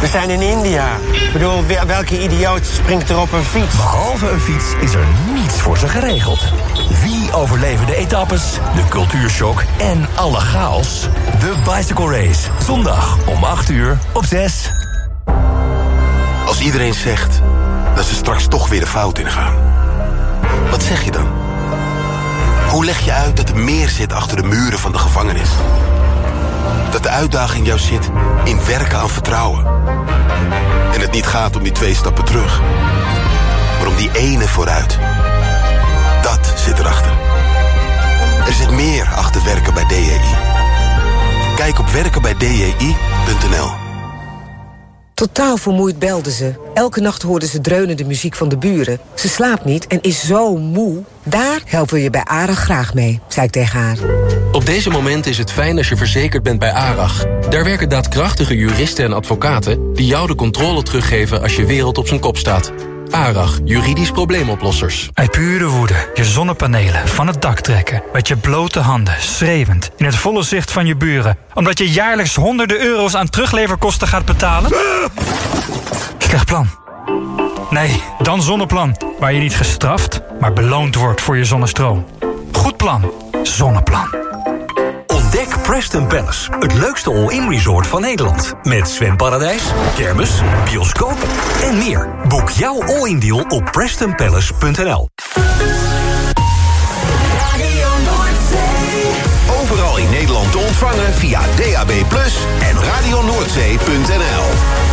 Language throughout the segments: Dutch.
We zijn in India. Ik bedoel, welke idioot springt er op een fiets? Behalve een fiets is er niets voor ze geregeld. Wie overleven de etappes, de cultuurshock en alle chaos? De Bicycle Race. Zondag om 8:00 op 6. Als iedereen zegt dat ze straks toch weer de fout ingaan, wat zeg je dan? Hoe leg je uit dat er meer zit achter de muren van de gevangenis? Dat de uitdaging jou zit in werken aan vertrouwen. En het niet gaat om die 2 stappen terug, maar om die ene vooruit. Dat zit erachter. Er zit meer achter werken bij DJI. Kijk op werkenbijdji.nl. Totaal vermoeid belde ze. Elke nacht hoorde ze dreunende muziek van de buren. Ze slaapt niet en is zo moe. Daar helpen we je bij ARAG graag mee, zei ik tegen haar. Op deze moment is het fijn als je verzekerd bent bij ARAG. Daar werken daadkrachtige juristen en advocaten die jou de controle teruggeven als je wereld op zijn kop staat. ARAG, juridisch probleemoplossers. Uit pure woede je zonnepanelen van het dak trekken. Met je blote handen, schreeuwend, in het volle zicht van je buren. Omdat je jaarlijks honderden euro's aan terugleverkosten gaat betalen? Slecht plan. Nee, dan Zonneplan. Waar je niet gestraft, maar beloond wordt voor je zonnestroom. Goed plan. Zonneplan. Ontdek Preston Palace, het leukste all-in resort van Nederland. Met zwemparadijs, kermis, bioscoop en meer. Boek jouw all-in deal op prestonpalace.nl. Overal in Nederland te ontvangen via DAB+ en radionoordzee.nl.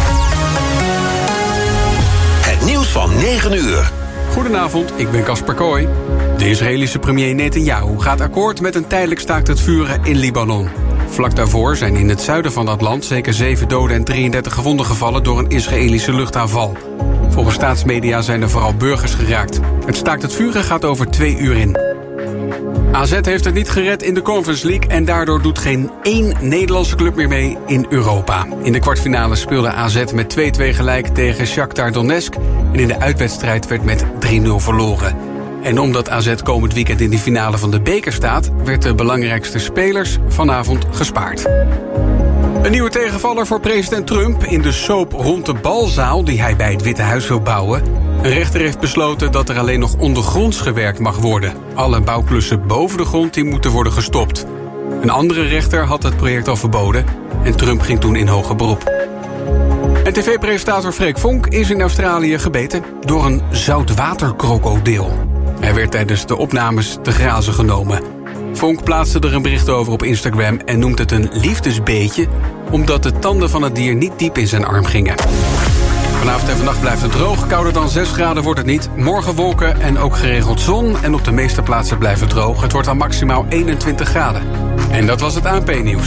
Het nieuws van 9 uur. Goedenavond, ik ben Casper Kooi. De Israëlische premier Netanyahu gaat akkoord met een tijdelijk staakt het vuren in Libanon. Vlak daarvoor zijn in het zuiden van dat land zeker 7 doden en 33 gewonden gevallen door een Israëlische luchtaanval. Volgens staatsmedia zijn er vooral burgers geraakt. Het staakt het vuren gaat over 2 uur in. AZ heeft het niet gered in de Conference League en daardoor doet geen 1 Nederlandse club meer mee in Europa. In de kwartfinale speelde AZ met 2-2 gelijk tegen Shakhtar Donetsk en in de uitwedstrijd werd met 3-0 verloren. En omdat AZ komend weekend in de finale van de beker staat, werd de belangrijkste spelers vanavond gespaard. Een nieuwe tegenvaller voor president Trump in de soap rond de balzaal die hij bij het Witte Huis wil bouwen. Een rechter heeft besloten dat er alleen nog ondergronds gewerkt mag worden. Alle bouwklussen boven de grond die moeten worden gestopt. Een andere rechter had het project al verboden en Trump ging toen in hoger beroep. En tv-presentator Freek Vonk is in Australië gebeten door een zoutwaterkrokodil. Hij werd tijdens de opnames te grazen genomen. Vonk plaatste er een bericht over op Instagram en noemt het een liefdesbeetje, omdat de tanden van het dier niet diep in zijn arm gingen. Vanavond en vannacht blijft het droog. Kouder dan 6 graden wordt het niet. Morgen wolken en ook geregeld zon. En op de meeste plaatsen blijft het droog. Het wordt dan maximaal 21 graden. En dat was het ANP-nieuws.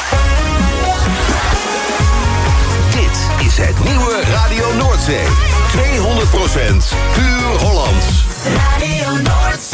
Dit is het nieuwe Radio Noordzee. 200% puur Hollands. Radio Noordzee.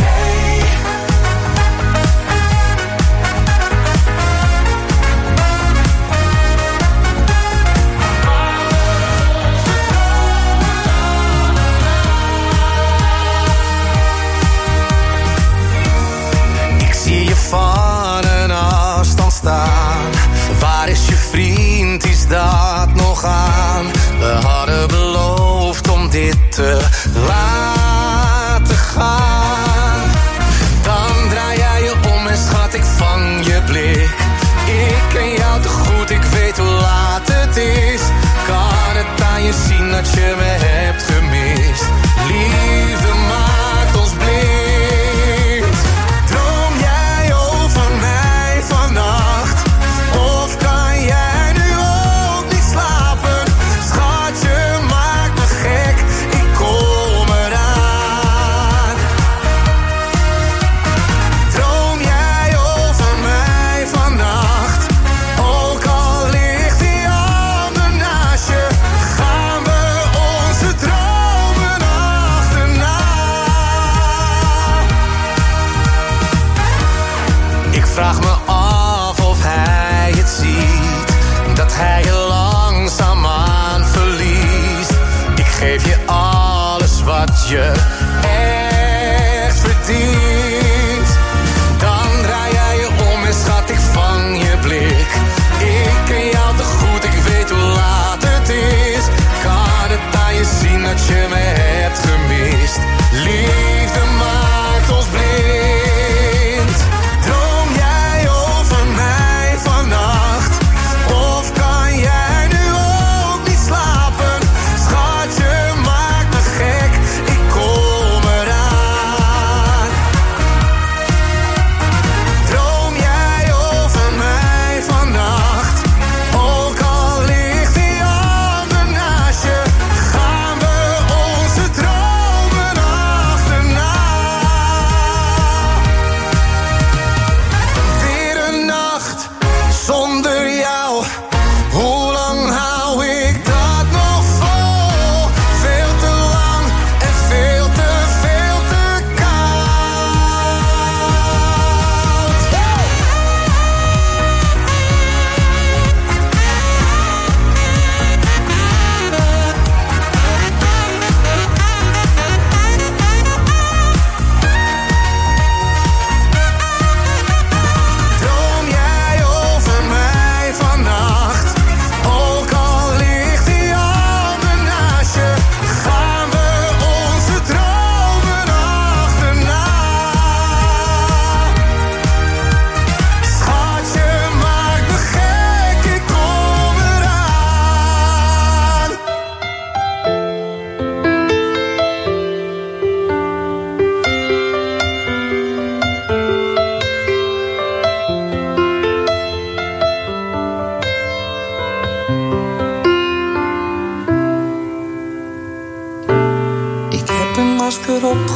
Van een afstand staan. Waar is je vriend, is dat nog aan? We hadden beloofd om dit te laten gaan. Dan draai jij je om en schat, ik vang je blik. Ik ken jou te goed, ik weet hoe laat het is. Kan het aan je zien dat je me hebt gemist? Liefde maakt ons blind. Slapen, schatje, maak me gek. Ik kom er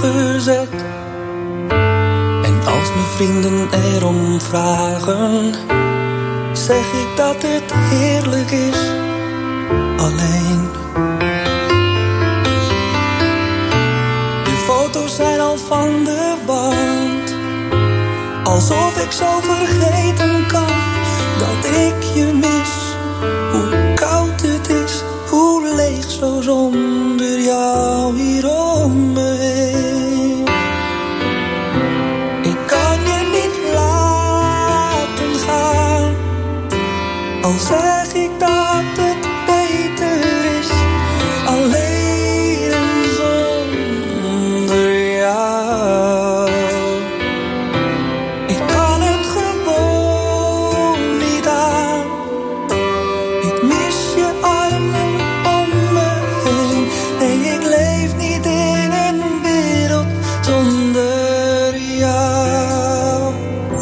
gezet. En als mijn vrienden erom vragen, zeg ik dat het heerlijk is alleen. De foto's zijn al van de wand, alsof ik zo vergeten kan dat ik je mis. Hoe koud het is, hoe leeg zo zonder jou hier om me heen. Ik kan je niet laten gaan, al zeg ik dat het beter is alleen zonder jou. Ik kan het gewoon niet aan. Ik mis je armen om me heen. Nee, ik leef niet in een wereld zonder jou.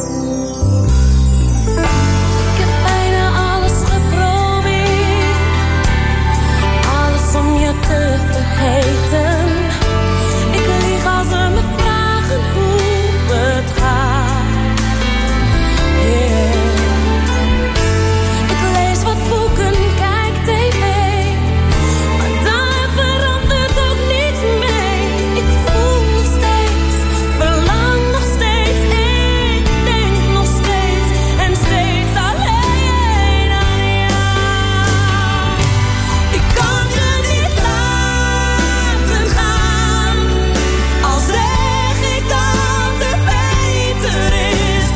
Ik heb bijna alles geprobeerd, alles om je te vergeten. Ik lieg als ze me vragen hoe het gaat. Yeah. Ik lees wat boeken, kijk tv, maar daar verandert ook niets mee. Ik voel nog steeds, verlang nog steeds, ik denk nog steeds en steeds alleen aan jou. Ik kan je niet laten gaan, al zeg ik dat het beter is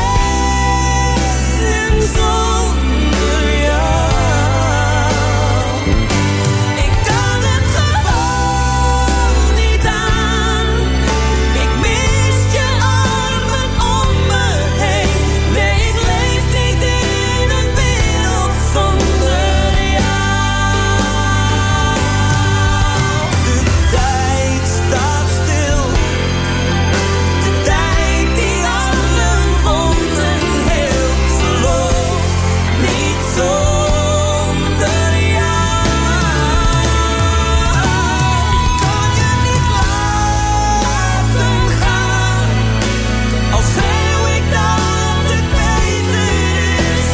alleen zonder jou. Ik kan het gewoon niet aan. Ik mis je armen om me heen. Nee, ik leef niet in een wereld zonder jou. De tijd staat stil, de tijd die alle wonden heelt. Ze loopt niet zonder jou. Ik kan je niet laten gaan, al schreeuw ik dat het beter is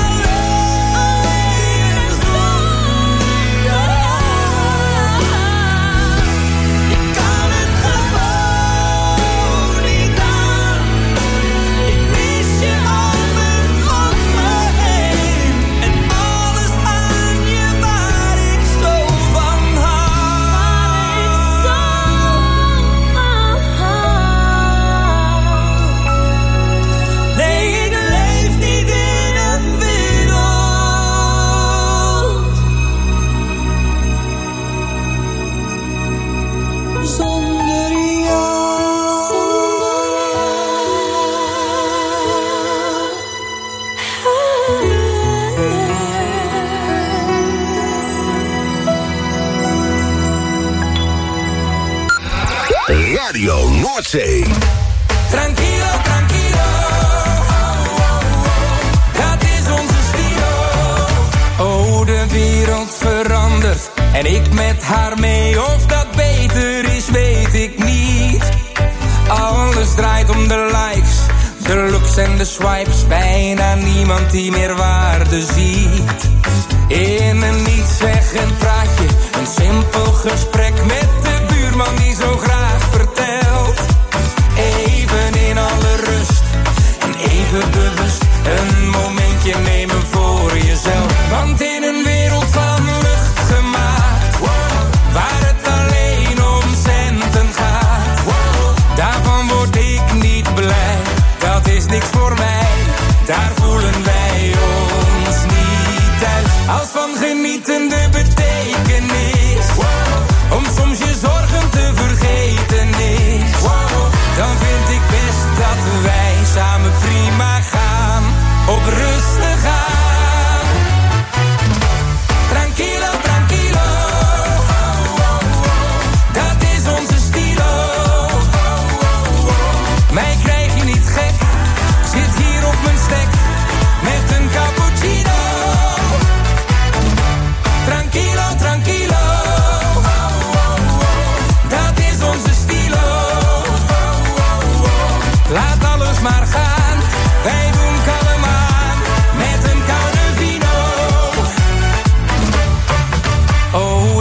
alleen zonder jou. Ik kan het gewoon niet aan. Ik mis je armen om me heen en alles aan je waar ik zo van hou. Nee, ik leef niet in een wereld zonder jou. Radio Noordzee. Tranquilo, tranquilo, dat is onze stilo. Oh, de wereld verandert en ik met haar mee. Of dat beter is, weet ik niet. Alles draait om de likes, de looks en de swipes. Bijna niemand die meer waarde ziet. In een nietszeggend praatje, een simpel gesprek met de buurman die zo graag vertelt. Even in alle rust en even bewust een momentje nemen voor jezelf. Want in een wereld van lucht gemaakt, waar het alleen om centen gaat, daarvan word ik niet blij. Dat is niks voor mij, daar voelen wij ons niet thuis. Als van genieten de betekenis, om soms je zorgen te vergeten is, dan vind ik best dat wij samen prima gaan, op rustig aan. Tranquilo, tranquilo, dat is onze stilo. Mij krijg je niet gek, zit hier op mijn stek met een cappuccino. Tranquilo.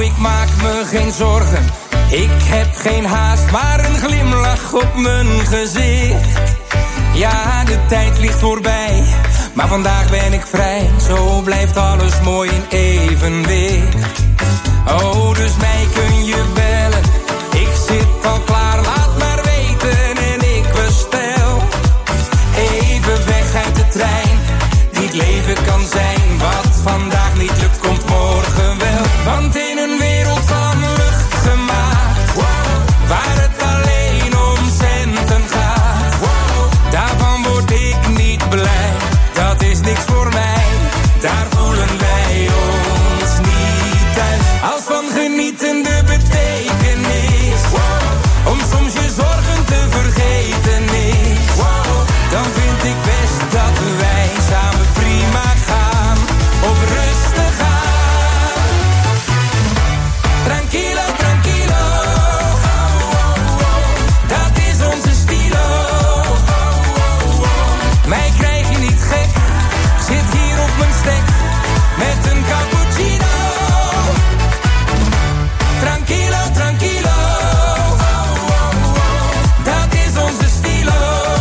ik maak me geen zorgen. Ik heb geen haast, maar een glimlach op mijn gezicht. Ja, de tijd vliegt voorbij, maar vandaag ben ik vrij. Zo blijft alles mooi in evenwicht. Oh, dus mij kun je bellen. Ik zit al klaar, laat maar weten en ik bestel. Even weg uit de trein, die het leven kan zijn. Wat vandaag niet lukt, komt morgen wel. Want in een wereld van lucht gemaakt, waar het alleen om centen gaat, daarvan word ik niet blij. Dat is niks voor mij, daar voelen wij ons niet thuis. Als van genieten de betekenis, om soms je zorgen te vergeten is, dan vind ik best dat wij samen prima gaan, op rustig aan. Tranquilo, tranquilo, dat is onze stilo. Mij krijg je niet gek, zit hier op mijn stek met een cappuccino. Tranquilo, tranquilo, dat is onze stilo.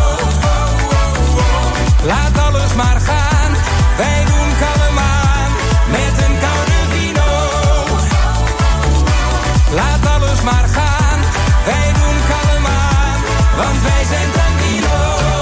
Laat alles maar gaan, wij doen kalm aan met een koude vino. Laat alles maar gaan, wij doen kalm aan, want wij zijn tranquilo.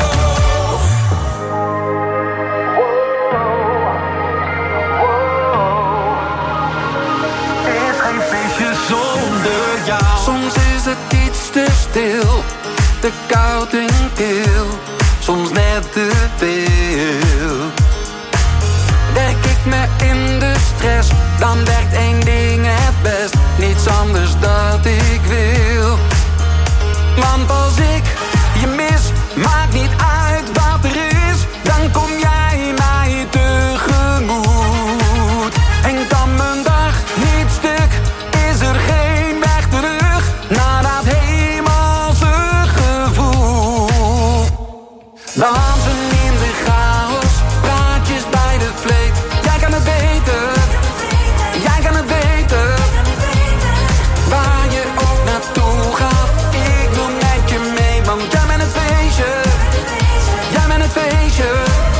Is geen feestje zonder jou. Soms is het iets te stil, te koud en kil, soms net te veel. Werk ik me in de stress, dan werkt één ding het best. Niets anders dat ik wil. Want als ik je mis, maakt niet uit wat er is, dan kom jij mij tegemoet. En kan mijn dag niet stuk, is er geen weg terug naar dat hemelse gevoel. Dansen in de chaos, praatjes bij de vleet. Jij kan het beter, jij kan het beter. Waar je ook naartoe gaat, ik wil met je mee. Want jij bent het feestje, jij bent het feestje.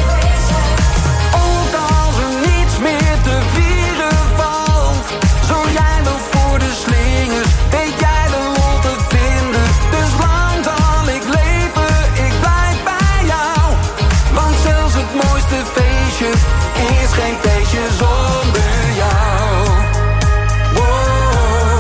Ook als er niets meer te vieren valt, zorg jij wel voor de slingers, weet jij de lol te vinden. Dus lang zal ik leven, ik blijf bij jou. Want zelfs het mooiste feestje is geen feestje zonder jou. Wow,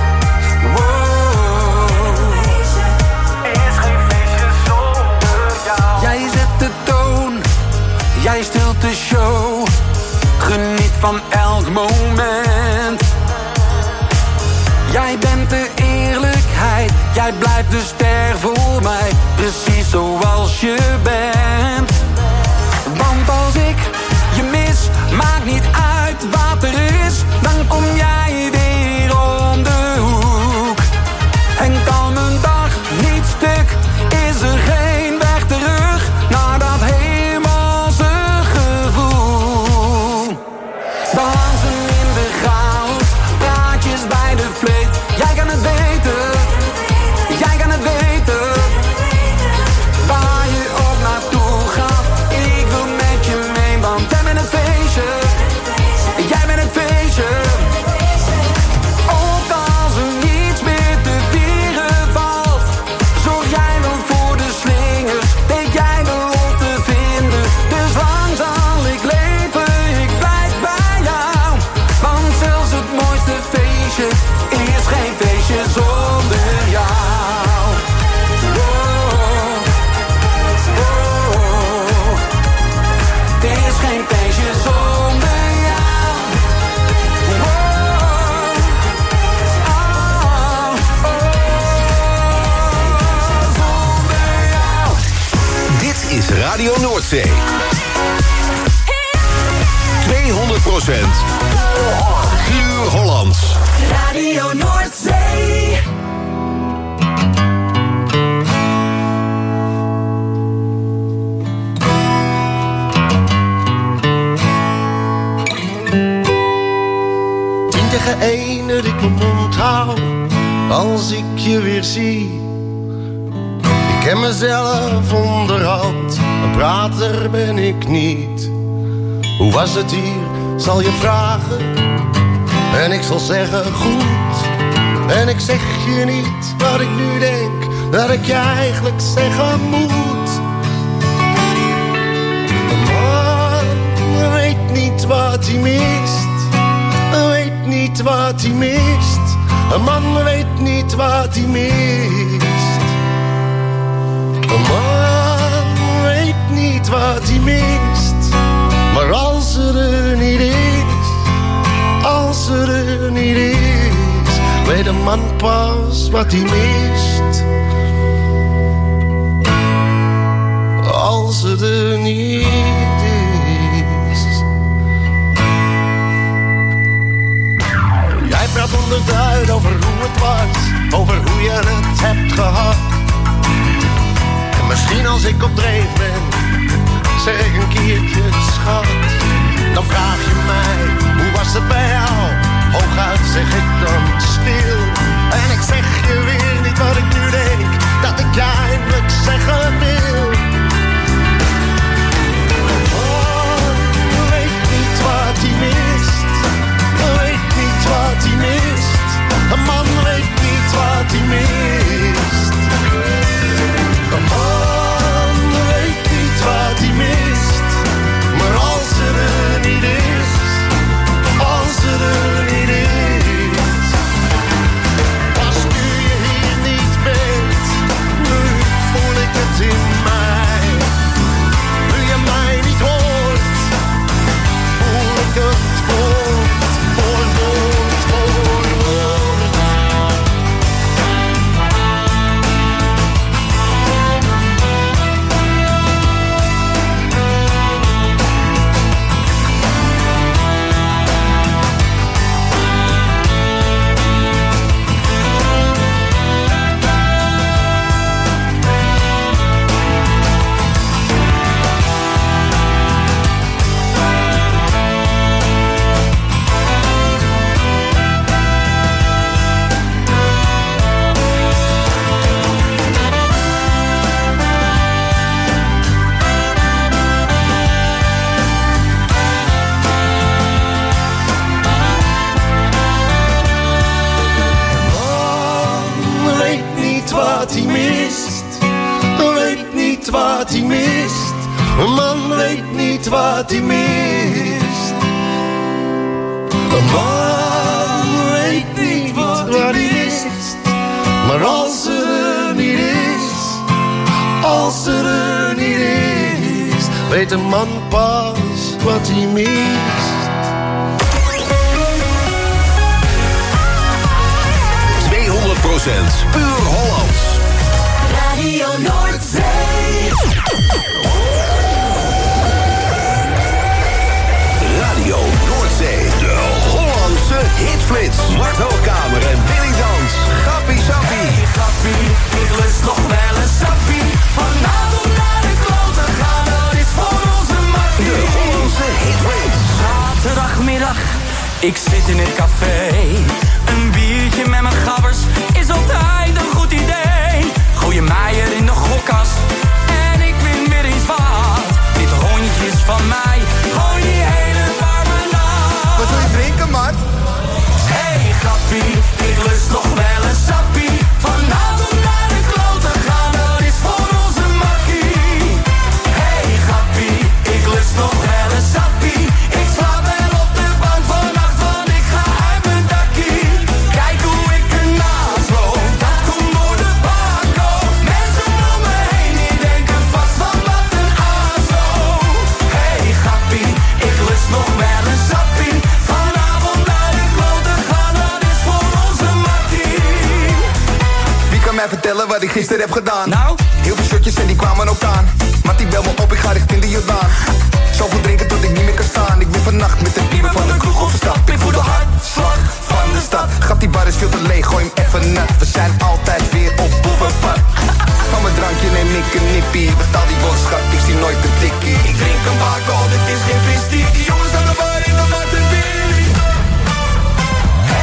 wow. Is geen feestje zonder jou. Jij zet de toon, jij stilt de show. Geniet van elk moment. Jij bent de eerlijkheid, jij blijft de ster voor mij. Precies zoals je bent. Want als ik je mis, maakt niet uit wat er is, dan kom jij weer om de hoek. En kan mijn dag niet stuk, is er geen weg terug naar dat hemelse gevoel. Dansen in de chaos, praatjes bij de vleet. Jij kan het beter, jij kan het beter. Waar je ook naartoe gaat, ik wil met je mee. Want jij bent het feestje, jij bent het feestje. Ook als er niets meer te vieren valt, zorg jij wel voor de slingers, weet jij de lol te vinden. Dus lang zal ik leven, ik blijf bij jou. Want zelfs het mooiste feestje is geen feestje zonder jou. Het is geen feestje zonder jou. Zonder jou. Dit is Radio Noordzee. 200% puur Hollands. Radio Noordzee. tegen één dat ik mijn mond hou als ik je weer zie. Ik ken mezelf onderhand, een prater ben ik niet. Hoe was het hier, zal je vragen, en ik zal zeggen goed. En ik zeg je niet wat ik nu denk, dat ik je eigenlijk zeggen moet. Een man weet niet wat hij mist, weet niet wat hij mist. Een man weet niet wat hij mist. Een man weet niet wat hij mist. Maar als ze er niet is, als ze er niet is, weet een man pas wat hij mist. Als ze er niet is. Jij praat onderduid over hoe het was, over hoe je het hebt gehad. En misschien als ik op dreef ben, zeg ik een keertje schat. Dan vraag je mij, hoe was het bij jou? Hooguit zeg ik dan stil. En ik zeg je weer niet wat ik nu denk, dat ik je eindelijk zeggen wil. Een man weet niet wat hij mist, weet niet wat hij mist. Een man weet niet wat hij mist. Een man weet niet wat hij mist. Maar als er niet is, als er niet is. Pas nu je hier niet bent, nu voel ik het in mij. Nu je mij niet hoort, voel ik het woord voor woord voor woord. Wat hij mist. Een man weet niet wat hij mist. Een man weet niet wat hij mist. Maar als er niet is, als er niet is, weet een man pas wat hij mist. 200% puur Hollands. Radio Noordzee. Radio Noordzee, de Hollandse hitflits. Mart Hoogkamer en Willy Dans. Grappie Sappie. Hey, grappie, ik lust nog wel een sappie. Vanavond naar de kloten gaan, dat is voor onze Martie. De Hollandse hitflits. Zaterdagmiddag, ik zit in het café. Een biertje met mijn gabbers is altijd een goed idee. Gooi je mij er in de gokkast en ik win weer eens wat. Dit rondje is van mij, gooi die hele warme nacht. Wat wil je drinken, Mart? Hey, grappie, ik lust nog wel een sappie. Vanavond naar de kloten gaan, dat is voor onze makkie. Hey, grappie, ik lust nog wel een sappie. Ik slaap wel op de bank vannacht, want ik ga uit mijn dakkie. Kijk hoe ik ernaast loop, dat komt door de bako. Mensen om me heen, die denken vast van wat een azo. Hey, grappie, ik lust nog wel een sappie. Vanavond naar de kloten gaan, dat is voor onze makkie. Wie kan mij vertellen wat ik gisteren heb gedaan? Nou? Heel veel shirtjes en die kwamen ook aan. Mattie bel me op, ik ga richting de Jordaan. Zoveel drinken tot ik niet meer kan staan. Ik ben vannacht met de dieven van de kroeg overstapt. Ik voel de hartslag van de stad. Grap die bar is veel te leeg, gooi hem even nat. We zijn altijd weer op boevenpad. Van mijn drankje neem ik een nippie. Betaal die boodschap, ik zie nooit een tikkie. Ik drink een bako, dit is geen vistie. Die jongens aan de bar in de Martin Billy.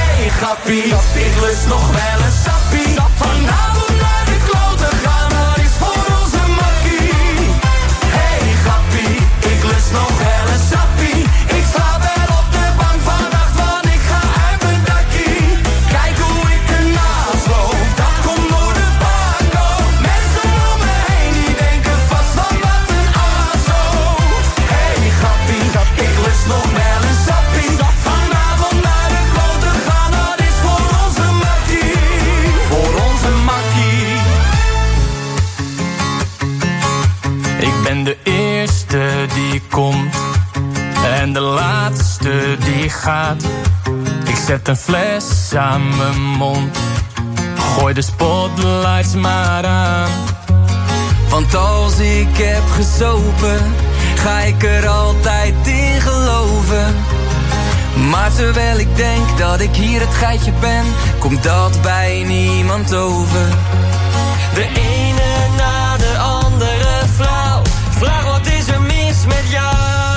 grappie, ik lust nog wel een sappie. Vanavond naar de kloten gaan, dat is voor onze makkie. Hey grappie, ik lust nog wel een sappie. Ik sta wel op de bank vannacht, want ik ga uit mijn dakkie. Kijk hoe ik ernaast loop, dat komt door de bako. Mensen om me heen, die denken vast van wat een aso. Hey grappie, ik lust nog wel een sappie. Vanavond naar de kloten gaan, dat is voor onze makkie. Voor onze makkie. Ik ben de eerste die komt en de laatste die gaat. Ik zet een fles aan mijn mond, gooi de spotlights maar aan. Want als ik heb gesopen, ga ik er altijd in geloven. Maar terwijl ik denk dat ik hier het geitje ben, komt dat bij niemand over. De ene na de andere vrouw, vraag wat is er mis met jou?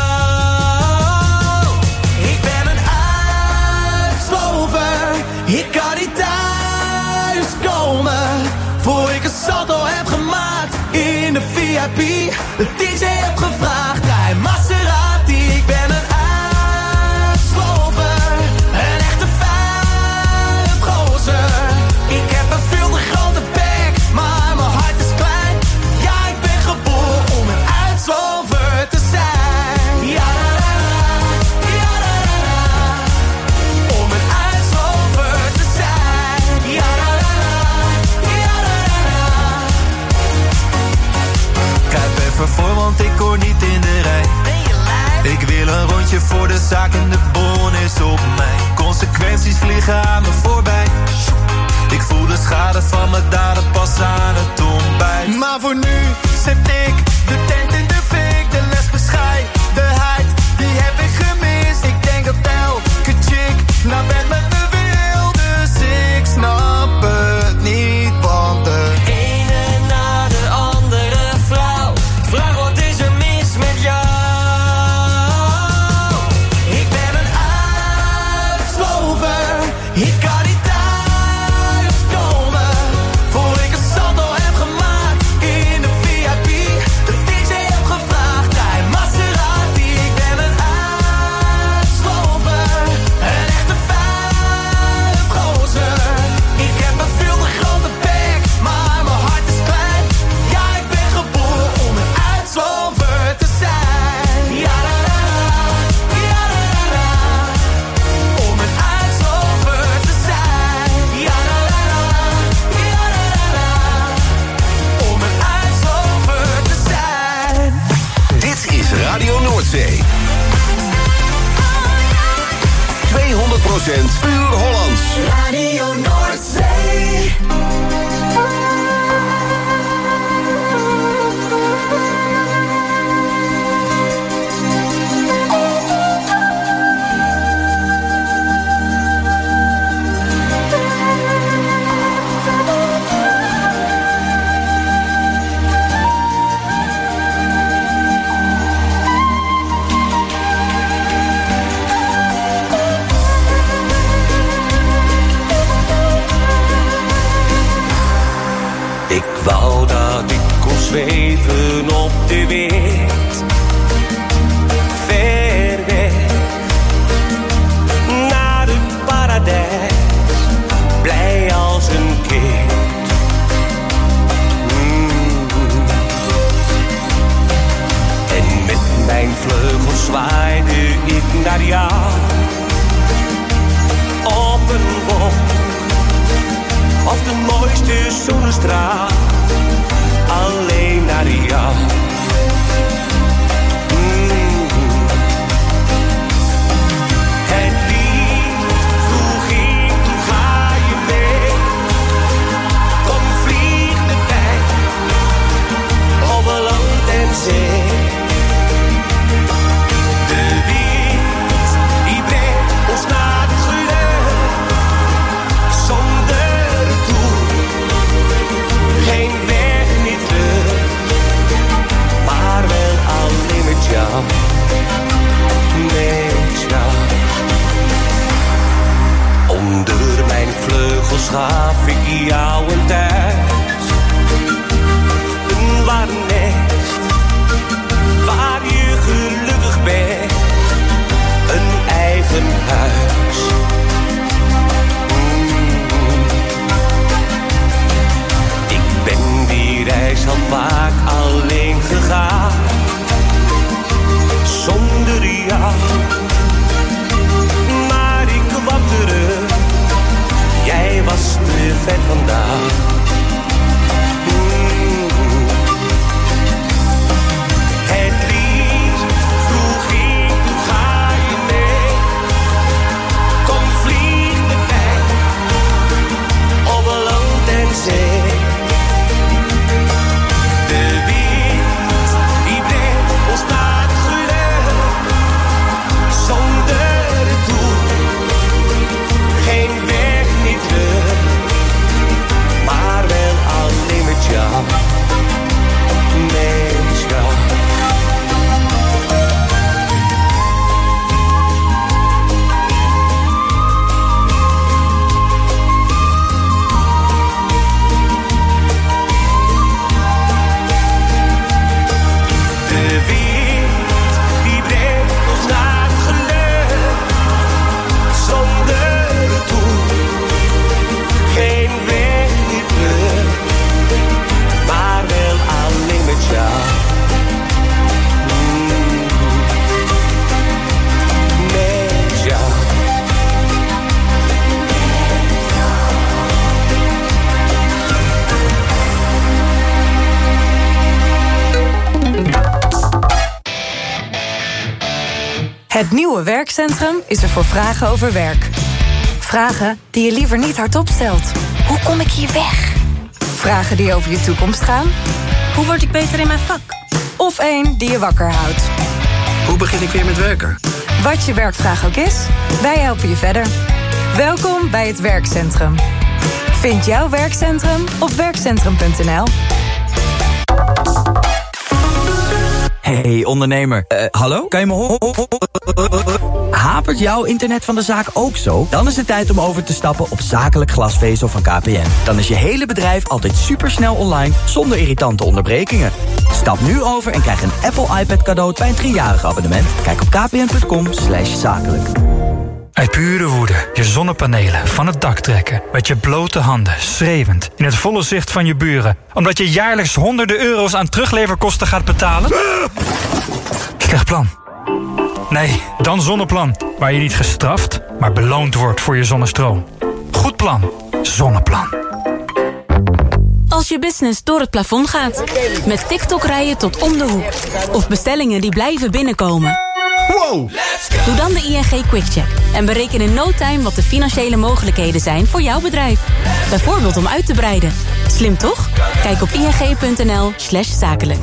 Ik ben een uitslover, ik kan niet thuis komen voor ik een salto heb gemaakt in de VIP. De DJ heb gevraagd, rij Maserati. Ik ben een uitslover, een echte vuilgozer. Ik heb een veel te grote bek, maar mijn hart is klein. Ja, ik ben geboren om een uitslover te zijn. Ja, ja, om een uitslover te zijn. Ja, Kruip even voor, want ik hoor niet in de rij. Ik wil een rondje voor de zaak en de bon is op mij. Consequenties vliegen aan me voorbij. Ik voel de schade van mijn daden pas aan het ontbijt. Maar voor nu zet ik de tent in de fik. De lesbescheidenheid, die heb ik gemist. Ik denk dat elke chick naar bed met me wil. Dus ik snap het niet, want de ene na de andere vrouw, vraag wat is er mis met jou? Ik ben een uitslover, ik kan niet thuis komen voor ik een salto heb gemaakt in de VIP. De DJ heb gevraagd, rij Maserati. Ik ben een uitslover, een echte vuilgozer. Ik heb een veel te grote bek, maar mijn hart is klein. Ja, ik ben geboren om een uitslover te zijn. Ja, ja, om een uitslover te zijn. Ja, om een uitslover te zijn. Dit is Radio Noordzee. 200% puur Hollands. Radio Noordzee. Ik wou dat ik kon zweven op de wind, ver weg, naar het paradijs, blij als een kind. En met mijn vleugels zwaaide ik naar jou, op een boom, of de mooiste zonnestraal, alleen naar jou. Het lied vroeg ik, toen ga je mee. Kom vlieg met mij, over land en zee. De wind die brengt ons naar de geluk, zonder doel. schaf ik jou een thuis. Een warm nest, waar je gelukkig bent. Een eigen huis. Ik ben die reis al vaak alleen gegaan. Zonder jou. Maar ik kwam terug. Jij was te ver vandaan. Het liefst vroeg ik, ga je mee? Kom vlieg met mij, over land en zee. De wind die brengt ons naar het geluk. Zonder doel, geen weg niet terug. Maar wel alleen met jou, met jou. De wind die brengt ons naar het geluk. Zonder doel, geen weg niet terug. Maar wel alleen met jou. Met jou. Het nieuwe werkcentrum is er voor vragen over werk. Vragen die je liever niet hardop stelt. Hoe kom ik hier weg? Vragen die over je toekomst gaan. Hoe word ik beter in mijn vak? Of één die je wakker houdt. Hoe begin ik weer met werken? Wat je werkvraag ook is, wij helpen je verder. Welkom bij het werkcentrum. Vind jouw werkcentrum op werkcentrum.nl. Hey ondernemer, hallo? Kan je me horen? Hapert jouw internet van de zaak ook zo? Dan is het tijd om over te stappen op zakelijk glasvezel van KPN. Dan is je hele bedrijf altijd supersnel online, zonder irritante onderbrekingen. Stap nu over en krijg een Apple iPad cadeau bij een 3-jarig abonnement. Kijk op kpn.com/zakelijk. Uit pure woede je zonnepanelen van het dak trekken. Met je blote handen, schreeuwend, in het volle zicht van je buren. Omdat je jaarlijks honderden euro's aan terugleverkosten gaat betalen? Slecht plan. Nee, dan Zonneplan. Waar je niet gestraft, maar beloond wordt voor je zonnestroom. Goed plan. Zonneplan. Als je business door het plafond gaat. Met TikTok-rijen tot om de hoek. Of bestellingen die blijven binnenkomen. Wow! Doe dan de ING QuickCheck. En bereken in no time wat de financiële mogelijkheden zijn voor jouw bedrijf. Bijvoorbeeld om uit te breiden. Slim toch? Kijk op ing.nl/zakelijk.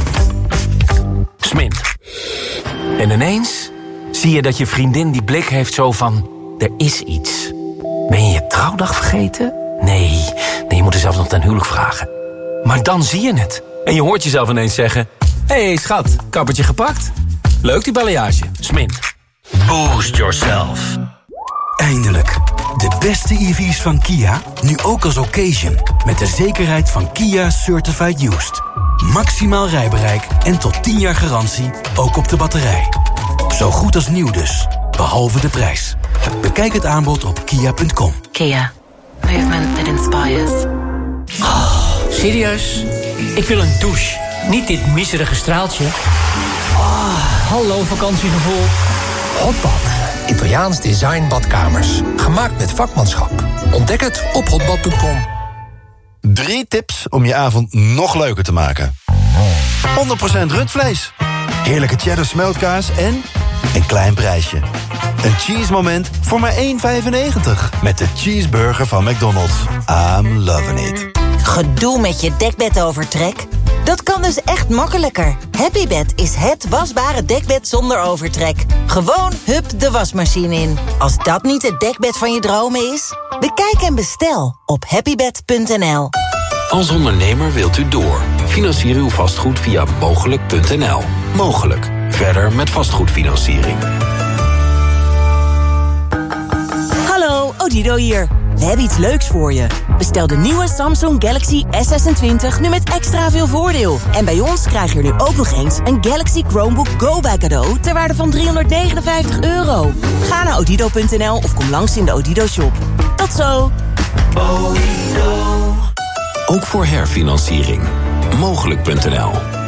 Smint. En ineens zie je dat je vriendin die blik heeft zo van... er is iets. Ben je je trouwdag vergeten? Nee, je moet er zelfs nog ten huwelijk vragen. Maar dan zie je het. En je hoort jezelf ineens zeggen... Hé schat, kappertje gepakt? Leuk die balayage. Smint. Boost yourself. Eindelijk. De beste EV's van Kia, nu ook als occasion. Met de zekerheid van Kia Certified Used. Maximaal rijbereik en tot 10 jaar garantie, ook op de batterij. Zo goed als nieuw dus, behalve de prijs. Bekijk het aanbod op kia.com. Kia. Movement that inspires. Oh, serieus? Ik wil een douche. Niet dit miserige straaltje. Oh, hallo vakantiegevoel. Hotbad. Italiaans design badkamers. Gemaakt met vakmanschap. Ontdek het op hotbad.com. 3 tips om je avond nog leuker te maken. 100% rundvlees. Heerlijke cheddar smeltkaas en een klein prijsje. Een cheese moment voor maar €1,95. Met de cheeseburger van McDonald's. I'm loving it. Gedoe met je dekbedovertrek? Dat kan dus echt makkelijker. Happybed is het wasbare dekbed zonder overtrek. Gewoon hup de wasmachine in. Als dat niet het dekbed van je dromen is, bekijk en bestel op happybed.nl. Als ondernemer wilt u door. Financier uw vastgoed via mogelijk.nl. Mogelijk. Verder met vastgoedfinanciering. Hallo, Odido hier. We hebben iets leuks voor je. Bestel de nieuwe Samsung Galaxy S26 nu met extra veel voordeel. En bij ons krijg je er nu ook nog eens een Galaxy Chromebook Go bij cadeau ter waarde van €359. Ga naar odido.nl of kom langs in de Odido shop. Tot zo! Ook voor herfinanciering. Mogelijk.nl.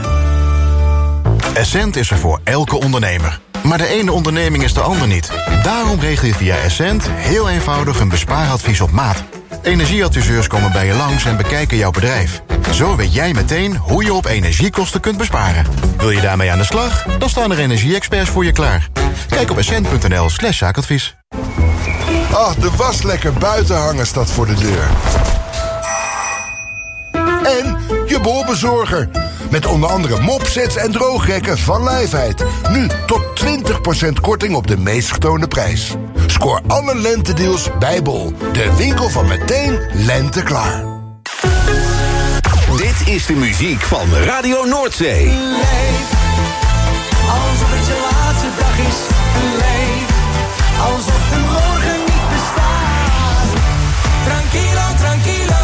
Essent is er voor elke ondernemer. Maar de ene onderneming is de ander niet. Daarom regel je via Essent heel eenvoudig een bespaaradvies op maat. Energieadviseurs komen bij je langs en bekijken jouw bedrijf. Zo weet jij meteen hoe je op energiekosten kunt besparen. Wil je daarmee aan de slag? Dan staan er energie-experts voor je klaar. Kijk op essent.nl/zaakadvies. De was lekker buiten hangen staat voor de deur. En je bol.bezorger. Met onder andere mopsets en droogrekken van Lijfheid. Nu tot 20% korting op de meest getoonde prijs. Scoor alle lentedeals bij Bol. De winkel van meteen lente klaar. Dit is de muziek van Radio Noordzee. Leef, alsof het je laatste dag is. Leef, alsof de morgen niet bestaat. Tranquilo, tranquilo.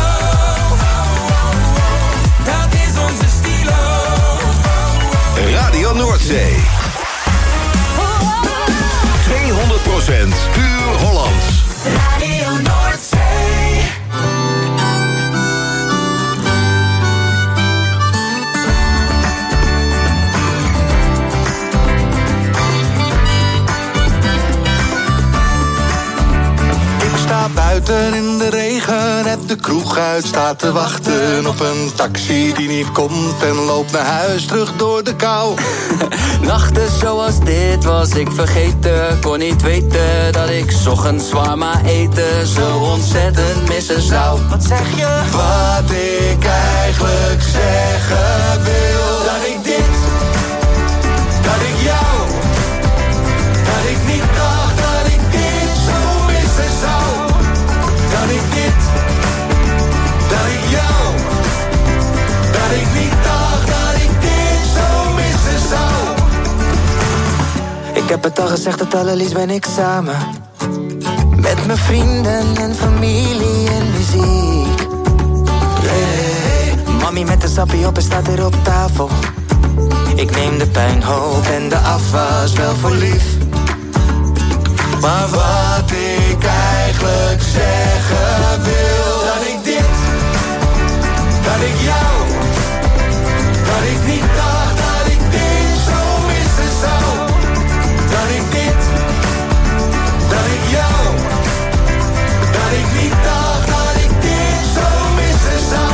Dat is onze stilo. Radio Noordzee. 200% puur Hollands. Radio Noordzee. Ik sta buiten in de regen, net de kroeg uit, staat te wachten op een taxi die niet komt en loopt naar huis terug door de kou. Nachten zoals dit was ik vergeten, kon niet weten dat ik 's ochtends shawarma eten zo ontzettend missen zou. Wat zeg je? Wat ik eigenlijk zeggen wil, Dat ik dit, dat ik jou, dat ik niet dacht dat ik dit zo missen zou. Dat ik dit, dat ik jou, dat ik niet dacht dat ik dit zo missen zou. Ik heb het al gezegd, het allerliefst ben ik samen. Met mijn vrienden en familie en muziek. Hey, mami met de sappie op en staat hier op tafel. Ik neem de puinhoop en de afwas wel voor lief. Maar wat ik eigenlijk zeggen wil, dat ik dit, dat ik jou, dat ik niet dacht dat ik dit zo missen zou. Dat ik dit, dat ik jou, dat ik niet dacht dat ik dit zo missen zou.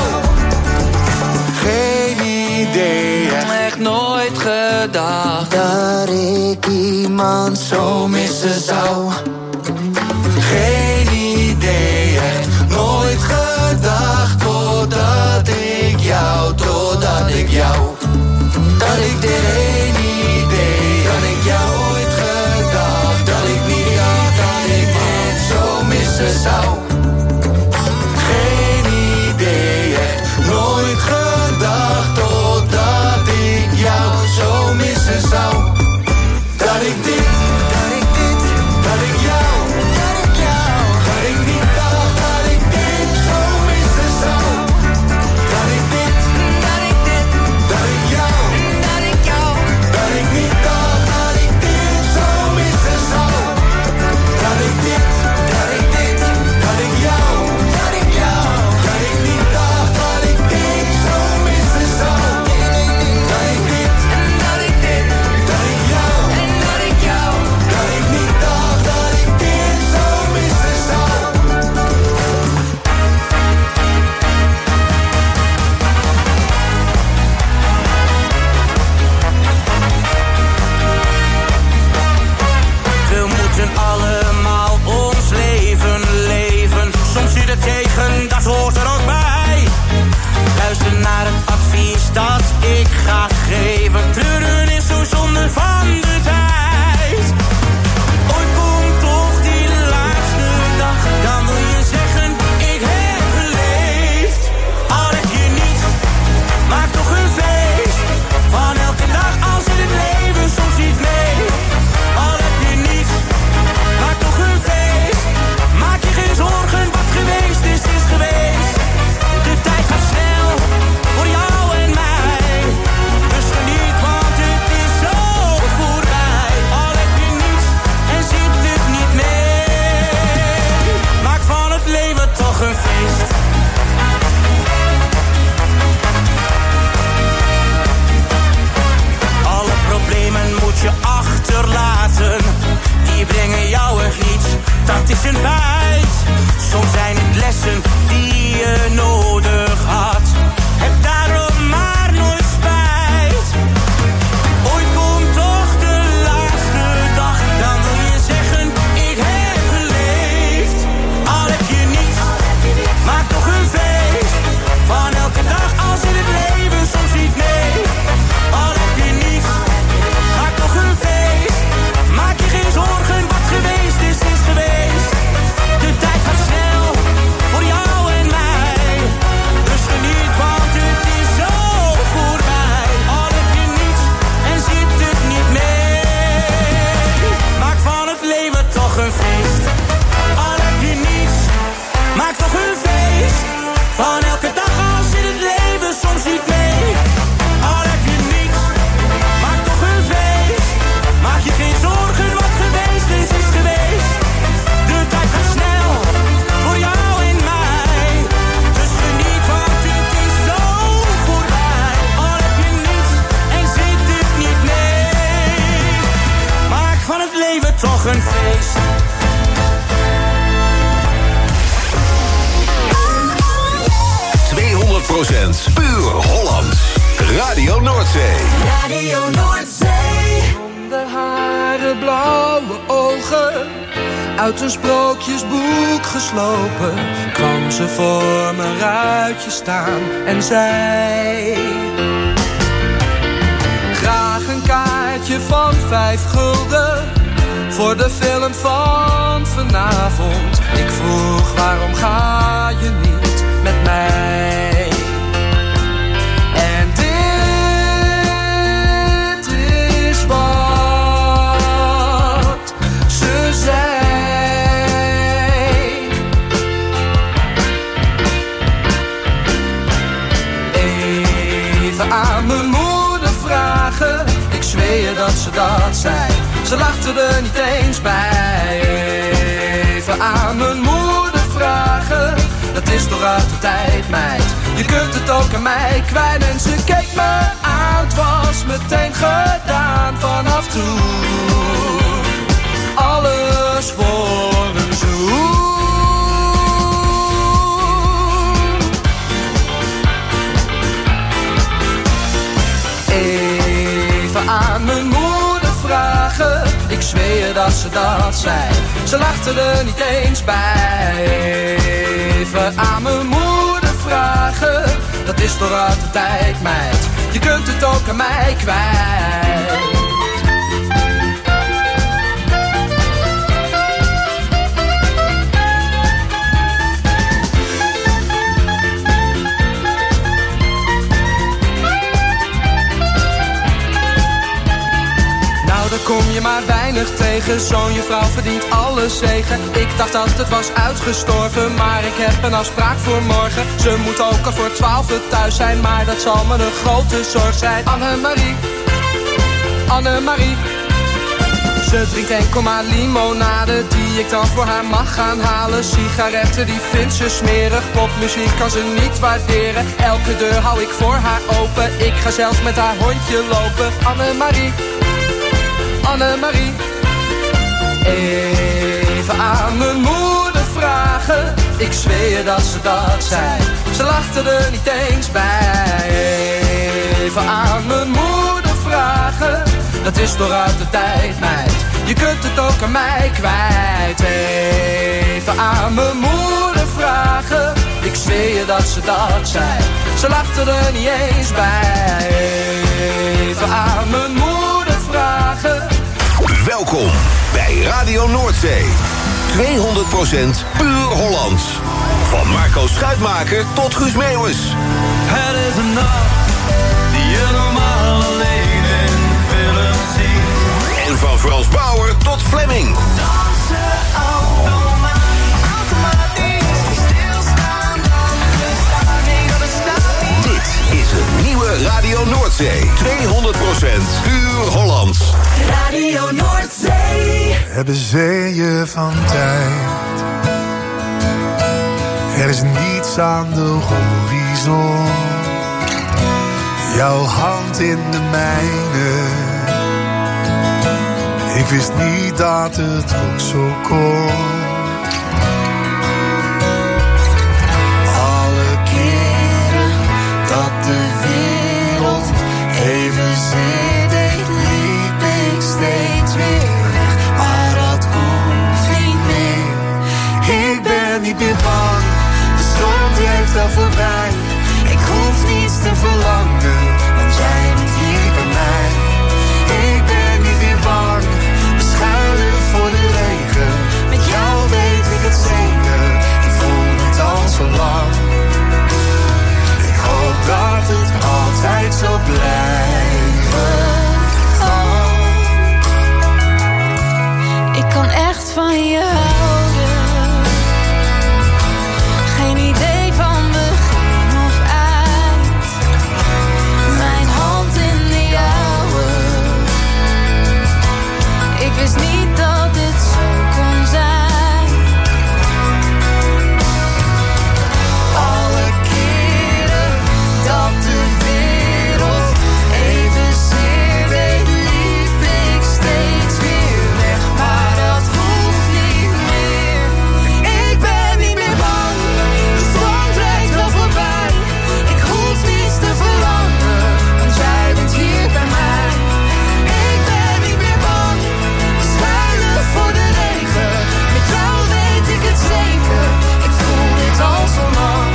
geen idee, Echt nooit gedacht dat ik iemand zo missen zou. Geen idee, echt nooit gedacht, totdat ik jou, dat ik dit geen idee, dat ik jou ooit gedacht, dat ik niet dacht dat ik dit zo missen zou. Geen idee, echt nooit gedacht, totdat ik jou zo missen zou. Dat ik dit, dat ik dit, dat ik jou, dat ik niet dacht dat ik dit zo missen zou. Dat ik dit, dat ik jou, dat ik niet dacht dat ik dit zo missen zou. Dat ik dit, dat ik lessen die je nodig had. Heb daarom maar nooit spijt. Ooit komt toch de laatste dag, dan wil je zeggen ik heb geleefd. Al heb je niets, maak toch een feest. Van elke dag als in het leven soms niet mee. Al heb je niets, maak toch een feest. Maak je geen zorgen, wat geweest is geweest. De tijd gaat snel, voor jou en mij. Dus geniet, want het is zo voorbij. Al heb je niets en zit het niet mee. Maak van het leven toch een feest. Al heb je niets, maak toch een feest. Van elke dag als in het leven soms niet mee. Al heb je niets, maak toch een feest. Maak je geen zorgen, wat geweest is geweest. De tijd gaat snel, voor jou en mij. Dus geniet, want het is zo voorbij. Al heb je niets en zit het niet mee. Maak van het leven toch een feest. 200% puur Hollands. Radio Noordzee. Radio Noordzee. Blonde haren, blauwe ogen, uit een sprookjesboek geslopen, kwam ze voor mijn ruitje staan en zei: graag een kaartje van 5 gulden voor de film van vanavond. Ik vroeg waarom ga je niet met mij? En dit is wat ze zei. Even aan mijn moeder vragen, ik zweer dat ze dat zei. Ze lachte er niet eens bij. Even aan mijn moeder vragen, dat is toch uit de tijd, meid. Je kunt het ook aan mij kwijt. En ze keek me aan, het was meteen gedaan vanaf toen. Alles voor een zoen. Even aan mijn moeder vragen, ik zweer dat ze dat zei. Ze lachte er niet eens bij. Even aan mijn moeder vragen, dat is toch uit de tijd, meid. Je kunt het ook aan mij kwijt. Daar kom je maar weinig tegen, zo'n juffrouw verdient alle zegen. Ik dacht dat het was uitgestorven, maar ik heb een afspraak voor morgen. Ze moet ook al voor 12 thuis zijn, maar dat zal me een grote zorg zijn. Annemarie, Annemarie. Ze drinkt enkel maar limonade, die ik dan voor haar mag gaan halen. Sigaretten, die vindt ze smerig, popmuziek kan ze niet waarderen. Elke deur hou ik voor haar open, ik ga zelfs met haar hondje lopen. Annemarie, Annemarie. Even aan mijn moeder vragen, ik zweer dat ze dat zei. Ze lachte er niet eens bij. Even aan mijn moeder vragen, dat is toch uit de tijd, meid. Je kunt het ook aan mij kwijt. Even aan mijn moeder vragen, ik zweer dat ze dat zei. Ze lachte er niet eens bij. Even aan mijn moeder vragen. Welkom bij Radio Noordzee. 200% puur Hollands. Van Marco Schuitmaker tot Guus Meeuwis. Het is een nacht die je normaal alleen in film ziet. En van Frans Bauer tot Fleming. Dansen automatisch, stilstaan dan bestaat niet, dat bestaat niet. Dit is een nieuwe Radio Noordzee. 200% puur Hollands. Radio Noordzee. Hebben zeeën van tijd. Er is niets aan de horizon. Jouw hand in de mijne. Ik wist niet dat het ook zo kon. wel voorbij. Ik hoef niets te verlangen, want jij bent hier bij mij. Ik ben niet meer bang, we schuilen voor de regen. Met jou weet ik het zeker, ik voel het al zo lang. Ik hoop dat het altijd zo blijven. Oh. Ik kan echt van je houden. Geen idee van begin of eind. Mijn hand in de jouwe. Ik wist niet dat dit zo kon zijn. Alle keren dat de wereld evenzeer deed, liep ik steeds weer weg. Maar dat hoeft niet meer. Ik ben niet meer bang, de storm drijft wel voorbij. Ik hoef niets te verlangen, want jij bent hier bij mij. Ik ben niet meer bang, we schuilen voor de regen. Met jou weet ik het zeker, ik voel dit al zo lang.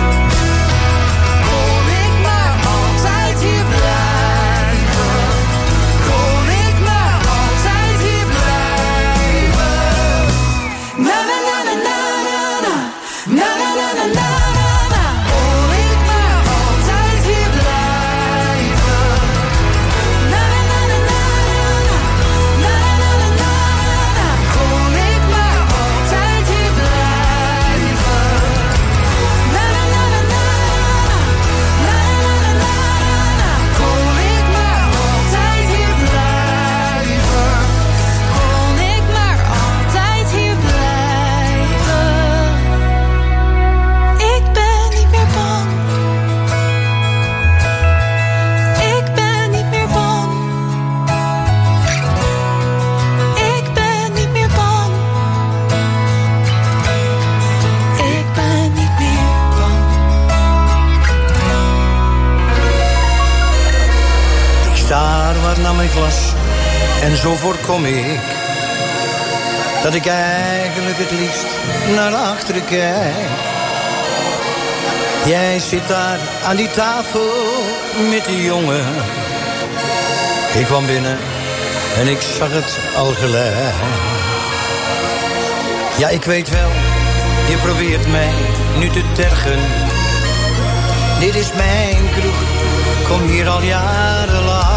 Kon ik maar altijd hier blijven. Kon ik maar altijd hier blijven. Na na na na na na na na na na na na. Kon ik maar altijd hier blijven. Na na na na na na na na na na. Kon ik maar altijd hier blijven. Na na na na na na na na na. Kon ik maar altijd hier blijven. Kon ik maar altijd hier blijven. Ik ben niet meer bang. Ik ben niet meer bang. Ik ben niet meer bang. Ik ben niet meer bang. Ik staar maar naar mijn glas en zo voorkom ik dat ik eigenlijk het liefst naar achteren kijk. Jij zit daar aan die tafel met die jongen. Ik kwam binnen en ik zag het al gelijk. Ja, ik weet wel, je probeert mij nu te tergen. Dit is mijn kroeg, kom hier al jarenlang.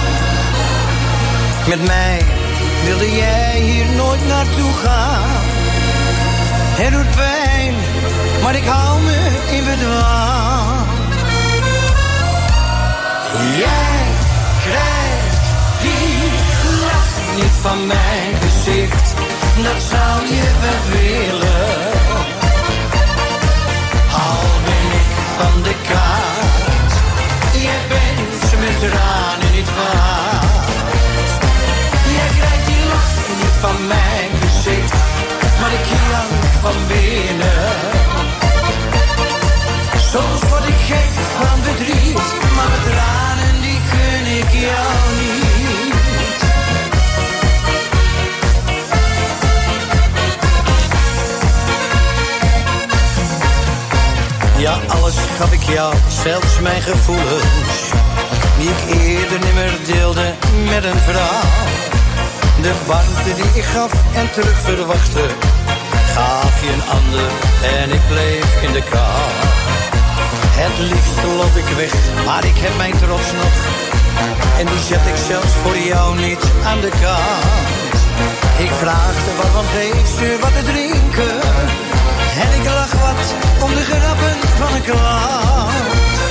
Met mij wilde jij hier nooit naartoe gaan. Het doet pijn, maar ik hou me in bedwang. Jij krijgt die lach niet van mijn gezicht. Dat zou je wel willen. Al ben ik van de kaart. Jij bent met tranen niet waard. Jij krijgt die lach niet van mijn gezicht. Maar ik jank van binnen. Soms word ik gek van verdriet. Maar met tranen die gun ik jou niet. Ja, alles gaf ik jou, zelfs mijn gevoelens, die ik eerder nimmer deelde met een vrouw. De warmte die ik gaf en terug verwachtte, gaf je een ander en ik bleef in de kou. Het liefst loop ik weg, maar ik heb mijn trots nog. En die zet ik zelfs voor jou niet aan de kant. Ik vraagde waarvan geeft ze wat te drinken. En ik lach wat om de grappen van een klant.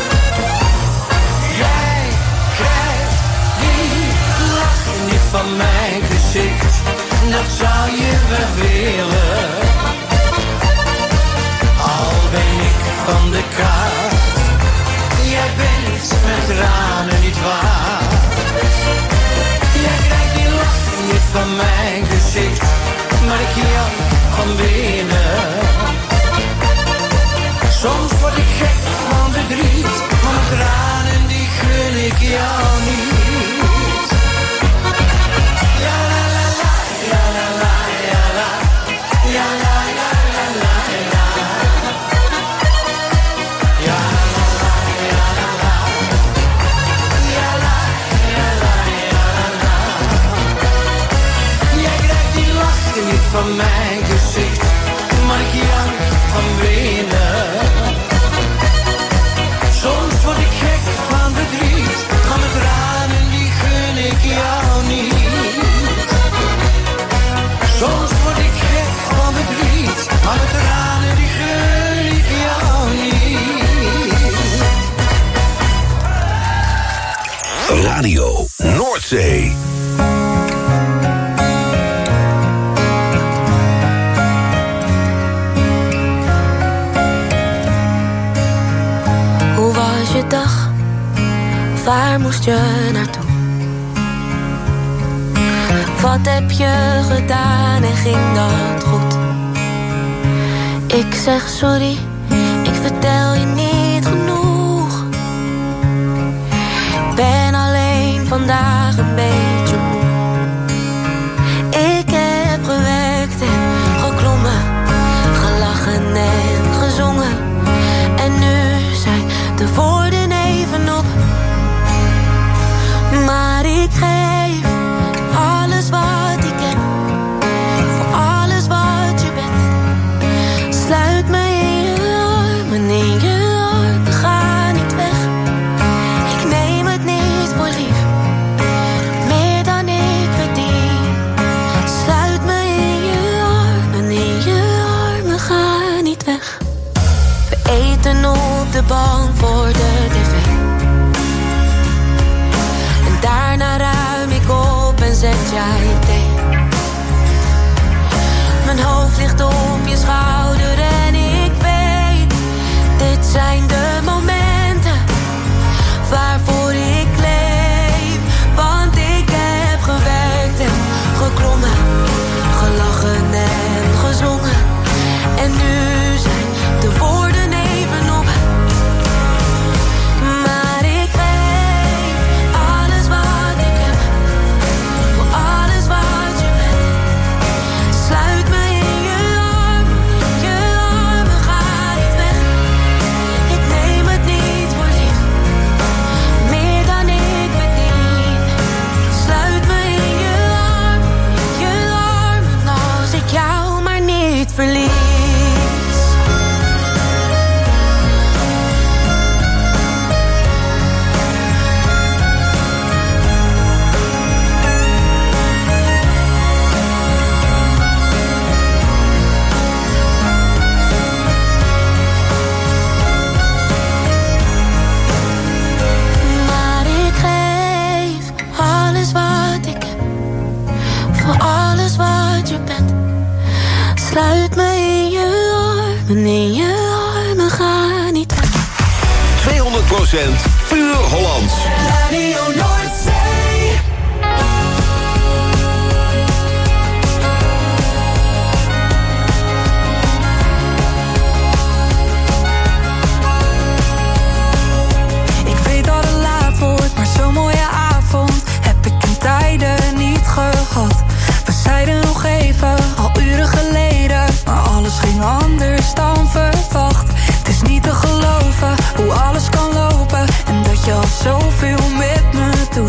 Jij krijgt die lach niet van mijn gezicht. Dat zou je wel willen. Al ben ik van de kaart. Jij bent met tranen niet waard. Jij krijgt die lach niet van mijn gezicht. Maar ik jank van binnen. Soms word ik gek van verdriet, maar tranen die gun ik jou niet. Ja la la la, ja la la, ja la, ja la la la la la. Noordzee. Hoe was je dag? Waar moest je naartoe? Wat heb je gedaan en ging dat goed? Ik zeg sorry, ik vertel je niet genoeg. Ben alleen vandaag een beetje moe. Ik heb gewerkt en geklommen, gelachen en gezongen. En nu zijn de woorden even op. Maar ik geef alles wat ik heb, voor alles wat je bent. Sluit me in je armen, in je armen, ga niet weg. Ik neem het niet voor lief, meer dan ik verdien. Sluit me in je armen, ga niet weg. We eten op de bank voor de tv. En daarna ruim ik op en zet jij thee. Mijn hoofd ligt op je schouder en ik weet, dit zijn de momenten waarvoor ik leef. Want ik heb gewerkt en geklommen, gelachen en gezongen. En nu zijn de woorden even op. Maar ik geef alles wat ik heb, voor alles wat je bent. Sluit me in je armen, ga niet weg. Ik neem het niet voor lief, meer dan ik verdien. Sluit me in je armen, als ik jou maar niet verlies. Maar ik geef alles wat ik heb, voor alles wat je bent. Sluit me in je armen, ga niet weg. 200% puur Hollands. Radio Noordzee. Ik weet dat het laat wordt, maar zo'n mooie avond heb ik in tijden niet gehad. We zeiden nog even, al uren geleden, maar alles ging anders dan verwacht. Het is niet te geloven hoe alles kan lopen en dat je al zoveel met me doet.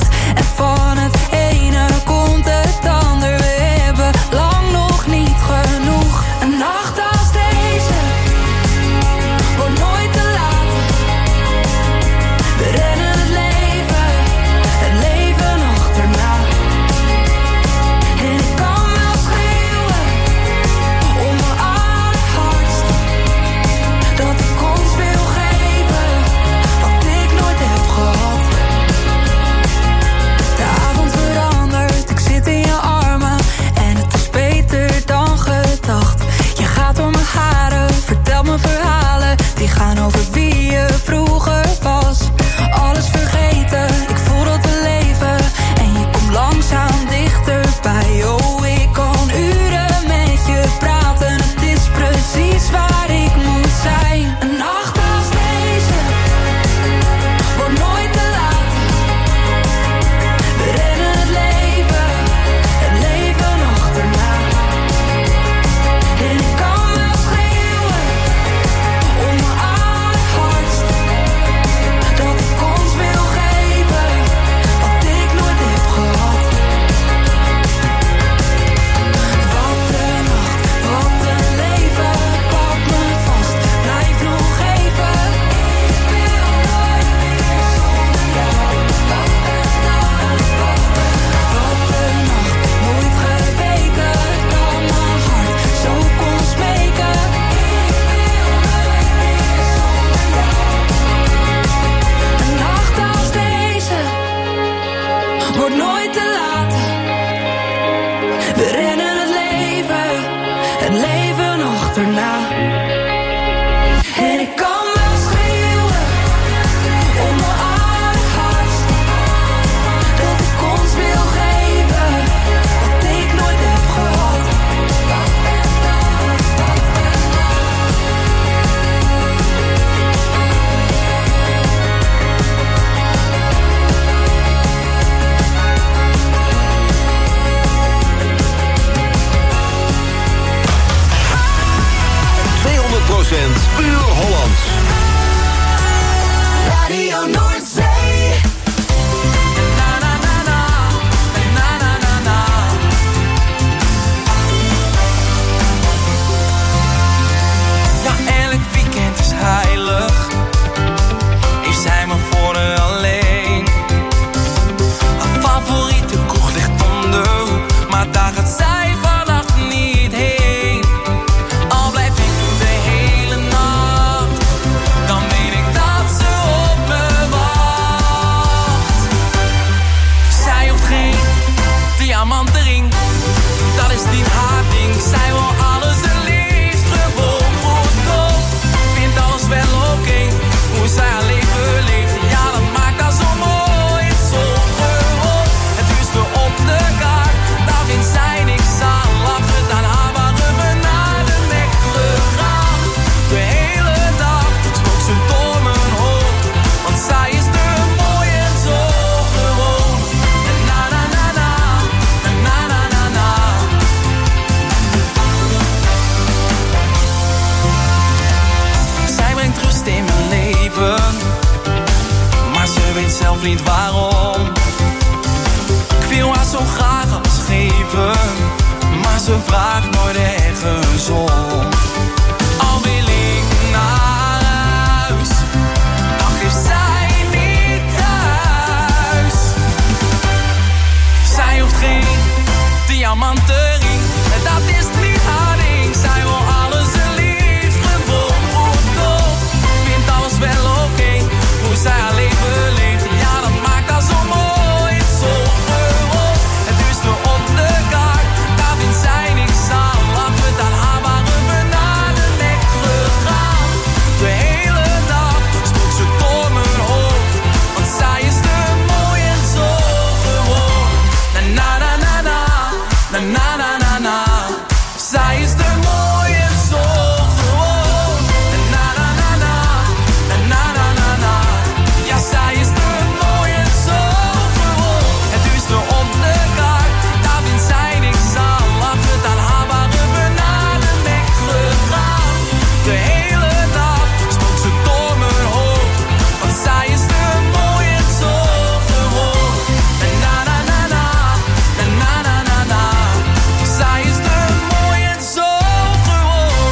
weet zelf niet waarom. Ik wil haar zo graag alles geven, maar ze vraagt nooit ergens om. Al wil ik naar huis, dan geeft zij niet thuis. Zij hoeft geen diamantenring, en dat is niet haar ding. Zij wil alles en liefst gewoon goedkoop. Vindt alles wel oké, hoe zij haar leven leeft. Ja, dat maakt haar zo mooi, zo gewoon. Het duurt me op de kaart, daar vindt zij niks aan. Lachen we aan haar, waren we naar de nek gegaan. De hele dag spoelt ze door mijn hoofd, want zij is te mooi en zo gewoon. Na na na na na, na na na na na. Zij is te mooi en zo gewoon. Na na na na, na na na na na. Ja, zij is te mooi en zo gewoon. Het duurste op de kaart, daar vindt zij niks aan. Lachen we aan haar, waren we naar de nek gegaan. De hele dag spoelt ze door mijn hoofd, want zij is te mooi en zo gewoon. Na na na na, na na na na na. Zij is te mooi en zo gewoon.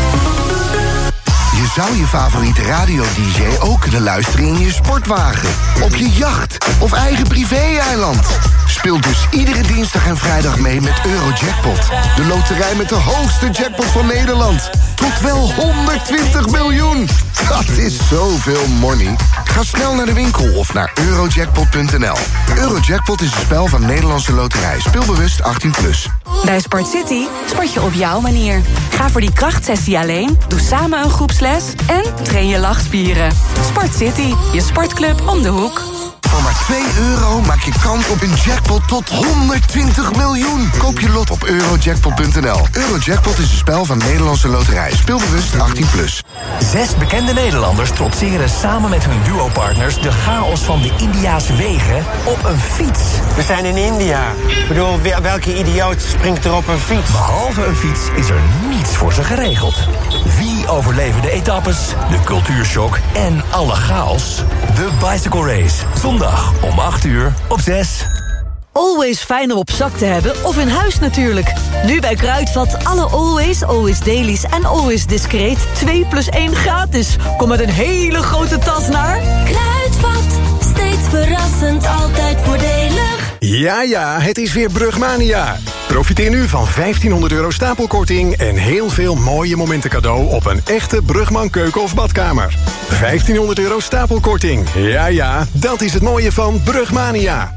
Je zou je favoriete radio-dj ook kunnen luisteren in je sportwagen, op je jacht of eigen privé-eiland. Speel dus iedere dinsdag en vrijdag mee met Eurojackpot. De loterij met de hoogste jackpot van Nederland. Tot wel 120 miljoen. Dat is zoveel money. Ga snel naar de winkel of naar eurojackpot.nl. Eurojackpot is een spel van Nederlandse Loterij. Speelbewust 18+. Bij Sport City sport je op jouw manier. Ga voor die krachtsessie alleen, doe samen een groepsles en train je lachspieren. Sport City, je sportclub om de hoek. Voor maar €2 maak je kans op een jackpot tot 120 miljoen. Koop je lot op eurojackpot.nl. Eurojackpot is een spel van Nederlandse Loterij. Speelbewust 18+. 6 bekende Nederlanders trotseren samen met hun duopartners de chaos van de Indiase wegen op een fiets. We zijn in India. Ik bedoel, welke idioot springt er op een fiets? Behalve een fiets is er niets voor ze geregeld. Wie overleven de etappes, de cultuurshock en alle chaos? De Bicycle Race. Zondag om 8:00 op 6. Always fijn om op zak te hebben of in huis natuurlijk. Nu bij Kruidvat alle Always Dailies en Always Discreet 2+1 gratis. Kom met een hele grote tas naar... Kruidvat, steeds verrassend, altijd voordelig. Ja, het is weer Brugmania. Profiteer nu van €1500 stapelkorting en heel veel mooie momenten cadeau op een echte Brugman keuken of badkamer. €1500 stapelkorting. Ja, dat is het mooie van Brugmania.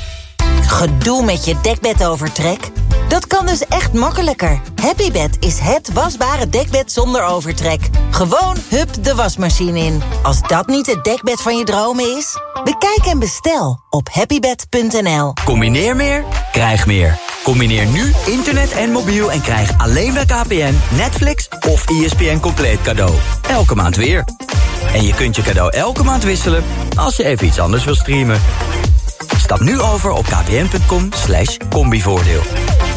Gedoe met je dekbedovertrek? Dat kan dus echt makkelijker. Happybed is het wasbare dekbed zonder overtrek. Gewoon hup de wasmachine in. Als dat niet het dekbed van je dromen is? Bekijk en bestel op happybed.nl. Combineer meer, krijg meer. Combineer nu internet en mobiel en krijg alleen bij KPN Netflix of ESPN compleet cadeau. Elke maand weer. En je kunt je cadeau elke maand wisselen als je even iets anders wil streamen. Stap nu over op kpn.com/combivoordeel.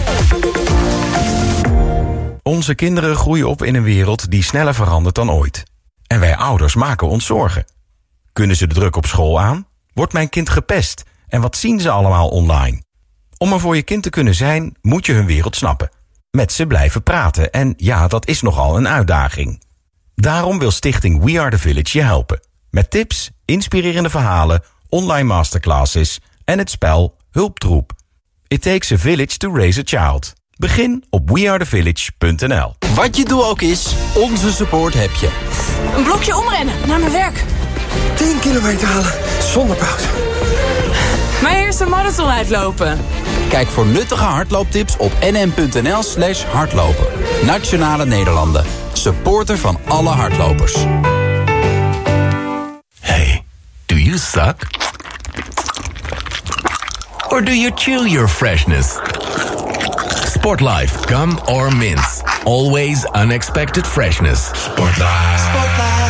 Onze kinderen groeien op in een wereld die sneller verandert dan ooit. En wij ouders maken ons zorgen. Kunnen ze de druk op school aan? Wordt mijn kind gepest? En wat zien ze allemaal online? Om er voor je kind te kunnen zijn, moet je hun wereld snappen. Met ze blijven praten en ja, dat is nogal een uitdaging. Daarom wil stichting We Are The Village je helpen. Met tips, inspirerende verhalen, online masterclasses en het spel Hulptroep. It takes a village to raise a child. Begin op wearethevillage.nl. Wat je doel ook is, onze support heb je. Een blokje omrennen naar mijn werk. 10 kilometer halen zonder pauze. Mijn eerste marathon uitlopen. Kijk voor nuttige hardlooptips op nm.nl/hardlopen. Nationale Nederlanden. Supporter van alle hardlopers. Hey, do you suck? Or do you chew your freshness? Sportlife, gum or mints. Always unexpected freshness. Sportlife.